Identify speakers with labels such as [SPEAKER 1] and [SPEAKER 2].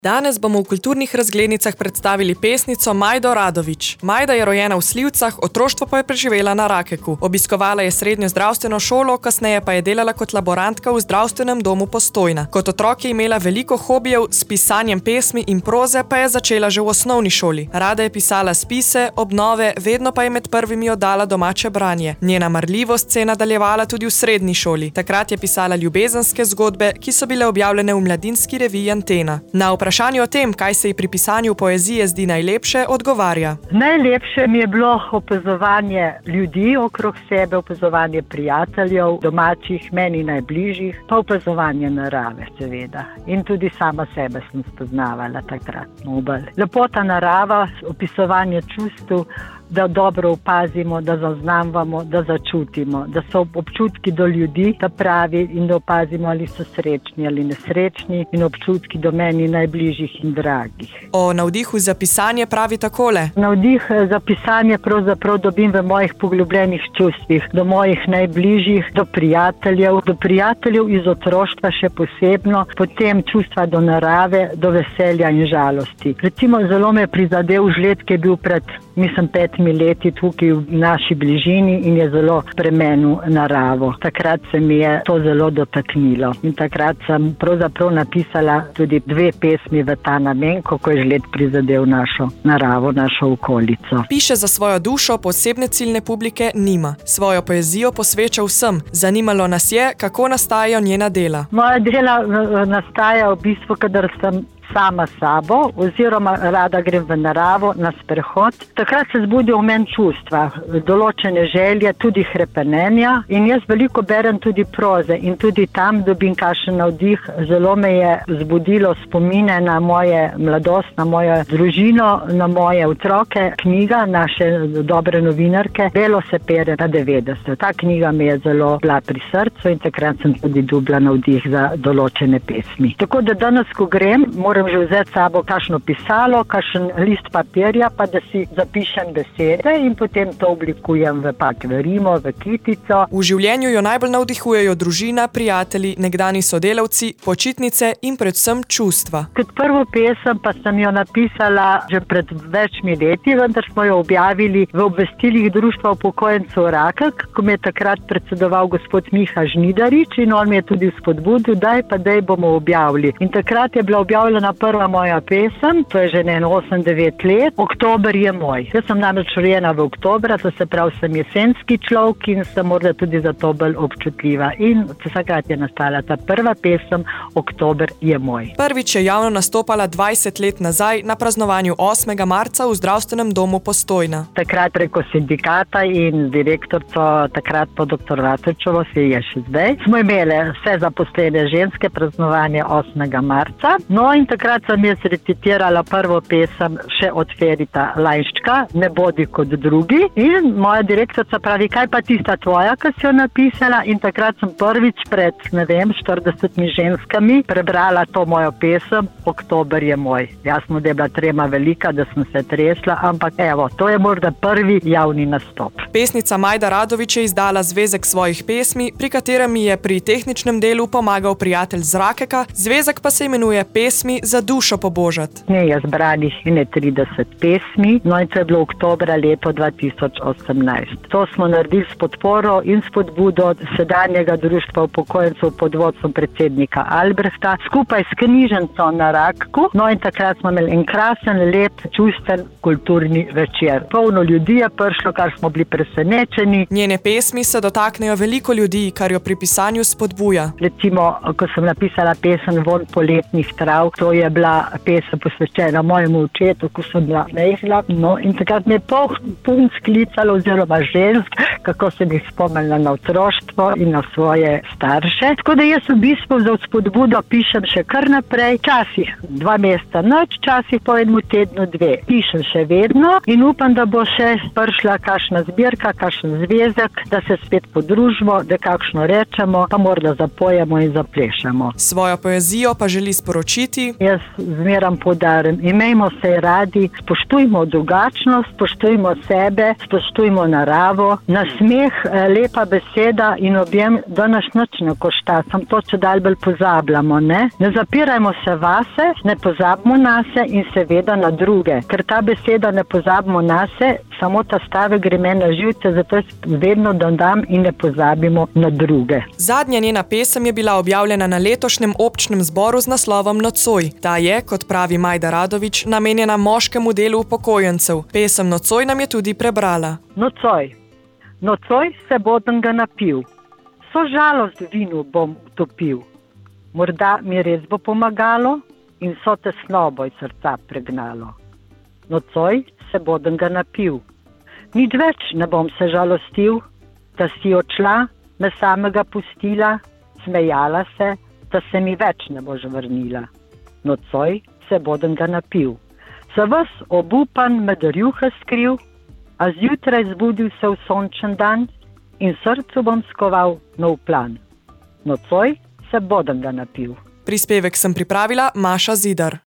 [SPEAKER 1] Danes bomo v kulturnih razglednicah predstavili pesnico Majdo Radović. Majda je rojena v Slivcah, otroštvo pa je preživela na Rakeku. Obiskovala je srednjo zdravstveno šolo, kasneje pa je delala kot laborantka v zdravstvenem domu Postojna. Kot otrok je imela veliko hobijev, s pisanjem pesmi in proze pa je začela že v osnovni šoli. Rada je pisala spise, obnove, vedno pa je med prvimi oddala domače branje. Njena marljivost se je nadaljevala tudi v srednji šoli. Takrat je pisala ljubezenske zgodbe, ki so bile objavljene v mladinski reviji Antena. Na vprašanje o tem, kaj se ji pri pisanju poezije zdi najlepše, odgovarja.
[SPEAKER 2] Najlepše mi je bilo opazovanje ljudi okrog sebe, opazovanje prijateljev, domačih, meni najbližjih, pa opazovanje narave, seveda. In tudi sama sebe sem spoznavala takrat. Lepota narava, opisovanje čustev, da dobro opazimo, da zaznavamo, da začutimo, da so občutki do ljudi ta pravi in da opazimo, ali so srečni ali nesrečni in občutki do meni najbližjih in dragih.
[SPEAKER 1] O navdihu za pisanje pravi takole.
[SPEAKER 2] Navdih za pisanje pravzaprav dobim v mojih poglobljenih čustvih, do mojih najbližjih, do prijateljev iz otroštva še posebno, potem čustva do narave, do veselja in žalosti. Recimo zelo me je prizadel žled, ki je bil pred 5 leti tukaj v naši bližini in je zelo spremenil naravo. Takrat se mi je to zelo dotaknilo. In takrat sem pravzaprav napisala tudi 2 pesmi v ta namen, kako je žled prizadel našo naravo, našo okolico.
[SPEAKER 1] Piše za svojo dušo, posebne ciljne publike nima. Svojo poezijo posveča vsem. Zanimalo nas je, kako nastajajo njena dela.
[SPEAKER 2] Moja dela nastaja v bistvu, kadar sem sama sabo, oziroma rada grem v naravo na sprehod. Takrat se zbudijo v meni čustva, določene želje, tudi hrepenenja in jaz veliko berem tudi proze in tudi tam dobim kakšen navdih. Zelo me je zbudilo spomine na moje mladost, na mojo družino, na moje otroke. Knjiga naše dobre novinarke Belo se pere na 90. Ta knjiga mi je zelo bila pri srcu in takrat sem tudi dobila navdih za določene pesmi. Tako da danes, ko grem, moram že vzeti sabo kakšno pisalo, kakšen list papirja, pa da si zapišem besede in potem to oblikujem v rimo, v kitico.
[SPEAKER 1] V življenju jo najbolj navdihujejo družina, prijatelji, nekdani sodelavci, počitnice in predvsem čustva.
[SPEAKER 2] Kot prvo pesem pa sem jo napisala že pred večmi leti, vendar smo jo objavili v obvestilih Društva upokojencev Rakek, ko mi je takrat predsedoval gospod Miha Žnidarič in on mi je tudi spodbudil, daj bomo objavili. In takrat je bila objavljena prva moja pesem, to je že 8-9 let, Oktober je moj. Jaz sem namreč rojena v oktobra, to se pravi, sem jesenski človek in sem morda tudi zato bolj občutljiva. In takrat je nastala ta prva pesem, Oktober je moj.
[SPEAKER 1] Prvič je javno nastopala 20 let nazaj na praznovanju 8. marca v zdravstvenem domu Postojna.
[SPEAKER 2] Takrat preko sindikata in direktorico, takrat po dr. Ratovčevo, se je še zdaj, smo imeli vse zaposlene ženske praznovanje 8. marca. No in takrat sem jaz recitirala prvo pesem še od Ferita Lajščka, Ne bodi kot drugi. In moja direktorica pravi, kaj pa tista tvoja, ki si jo napisala? In takrat sem prvič pred, 40 ženskami prebrala to mojo pesem, Oktober je moj. Jasno, da je bila trema velika, da sem se tresla, ampak evo, to je morda prvi javni nastop.
[SPEAKER 1] Pesnica Majda Radović je izdala zvezek svojih pesmi, pri katerem mi je pri tehničnem delu pomagal prijatelj z Rakeka, zvezek pa se imenuje Pesmi za dušo pobožat.
[SPEAKER 2] Je zbranih 30 pesmi, no in to je bilo oktobra leto 2018. To smo naredili s podporo in spodbudo sedanjega Društva upokojencev pod vodstvom predsednika Albrehta, skupaj s knjižnico na Rakku. No in takrat smo imeli en krasen, lep, čusten kulturni večer. Polno ljudi je prišlo, kar smo bili presenečeni.
[SPEAKER 1] Njene pesmi se dotaknejo veliko ljudi, kar jo pri pisanju spodbuja.
[SPEAKER 2] Recimo, ko sem napisala pesem Vonj poletnih trav, to je bila pesem posvečena mojemu očetu, ko sem bila majhna. No in takrat me je punc klicalo oziroma žensk, kako sem jih spomnila na otroštvo in na svoje starše. Tako da jaz v bistvu za spodbudo pišem še kar naprej, časih 2 meseca noč, časih po enem tednu 2. Pišem še vedno in upam, da bo še prišla kakšna zbirka, kakšen zvezek, da se spet podružimo, da kakšno rečemo, pa morda zapojemo in zaplešemo.
[SPEAKER 1] Svojo poezijo pa želi sporočiti,
[SPEAKER 2] jaz zmeram poudarim, imejmo se radi, spoštujmo drugačnost, spoštujmo sebe, spoštujmo naravo, nasmeh, lepa beseda in objem, da nas nič ne košta, sam to čedalje bolj pozabljamo, ne? Ne zapirajmo se vase, ne pozabimo nase in seveda na druge, ker ta beseda ne pozabimo nase, samo ta stavek gre meni na živce, zato jaz vedno dodam in ne pozabimo na druge.
[SPEAKER 1] Zadnja njena pesem je bila objavljena na letošnjem občnem zboru z naslovom Nocoj. Ta je, kot pravi Majda Radovič, namenjena moškemu delu upokojencev. Pesem Nocoj nam je tudi prebrala.
[SPEAKER 2] Nocoj. Nocoj se bodem ga napil. So žalost vinu bom utopil. Morda mi res bo pomagalo in so tesnobo iz srca pregnalo. Nocoj se bodem ga napil. Nič več ne bom se žalostil, da si odšla, me samega pustila, smejala se, da se mi več ne boš vrnila. Nocoj se bodem ga napil. Za vas obupan med rjuhe skril, a zjutraj zbudil se v sončen dan in srcu bom skoval nov plan. Nocoj se bodem ga napil.
[SPEAKER 1] Prispevek sem pripravila Maša Zidar.